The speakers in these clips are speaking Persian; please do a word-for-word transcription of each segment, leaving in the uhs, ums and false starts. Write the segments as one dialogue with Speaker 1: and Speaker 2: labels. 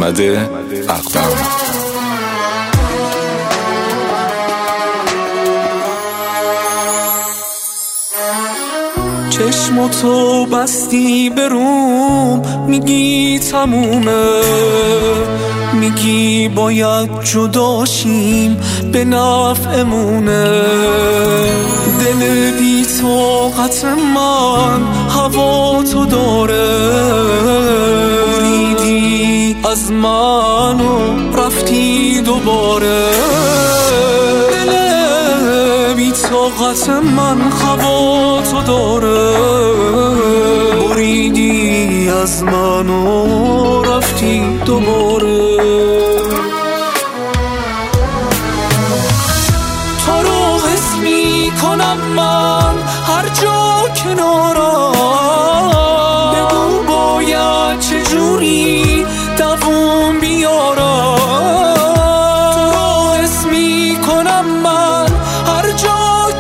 Speaker 1: احمد اقدم.
Speaker 2: چشمتو بستی بروم، میگی تمومه، میگی باید جداشیم به نفعمونه. دل بی طاقت من هوا تو داره، بریدی از من و رفتی دوباره. دل بی طاقت من هوا تو داره، بریدی از من و رفتی دوباره. تو رو حس می کنم من هر جا کنارم، بگو باید چجوری دووم بیارم. تو رو حس می کنم من هر جا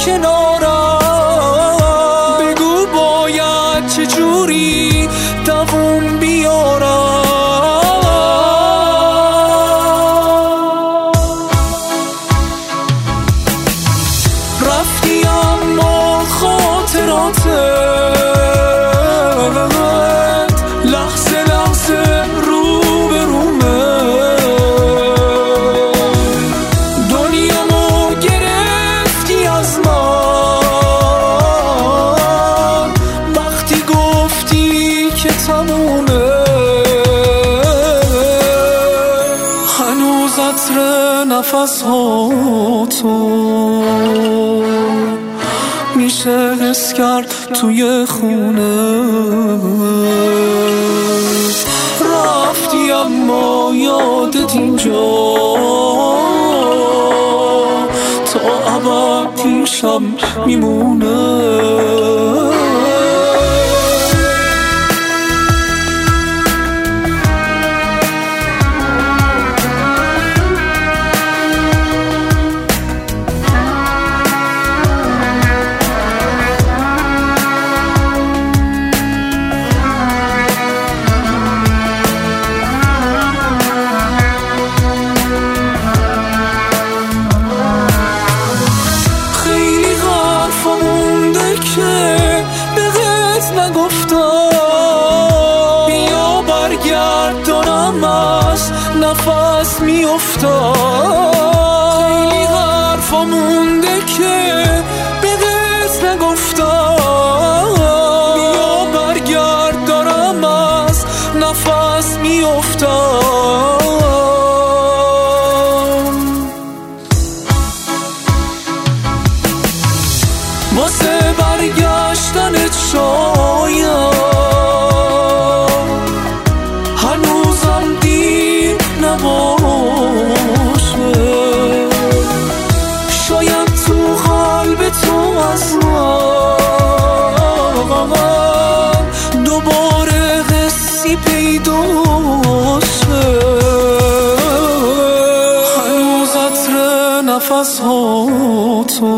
Speaker 2: کنارم، بگو باید چجوری دووم بیارم. رفتی اما خاطراتت لحظه لحظه رو به رومه. دنیامو گرفتی از من وقتی گفتی که تمومه. هنوز عطر نفس ها تو میشه حس کرد توی خونه. رفتی اما یادت اینجا تا ابد پیشم میمونه. نگفتم بیا برگردانم از نفس میافتم. خیلی حرفا مونده که به قصد نگفتم بیا برگردانم از نفس میافتم. واسه برگشتنت شاید هنوزم دیر نباشه، شاید تو قلب تو از من دوباره حسی پیدا شه. هنوز عطر نفس ها تو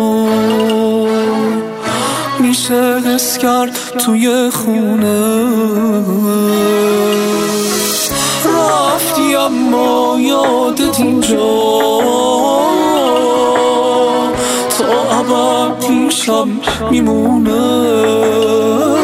Speaker 2: میشه حس کرد توی خونه. رفتی اما یادت اینجا تا ابد پیشم میمونه.